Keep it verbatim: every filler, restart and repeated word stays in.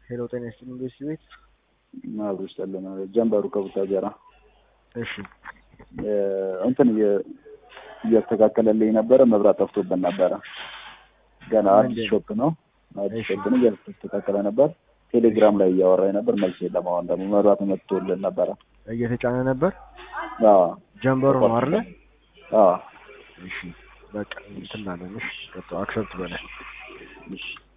ሄሎ ጤና ይስጥልኝ ቤት ቤት አብሮ ይሰለና ጀምበሩ ከቡታጀራ እሺ እንትን እያስተካከለልኝ ነበረ መብራት ጠፍቶብን ነበረ ገና አዲስ ሾፕ ነው አዲስ ሾፕ ነው እያስተካከለ ነበር ቴሌግራም ላይ እያወራኝ ነበር መልስ የለም አሁን ደግሞ መብራት መጥቶልን ነበረ እየተጫነ ነበር አዎ ጀምበሩ ነው አይደል አዎ እሺ በቃ እንትን አለንሽ ቀጥታ አክሰፕት በለ እሺ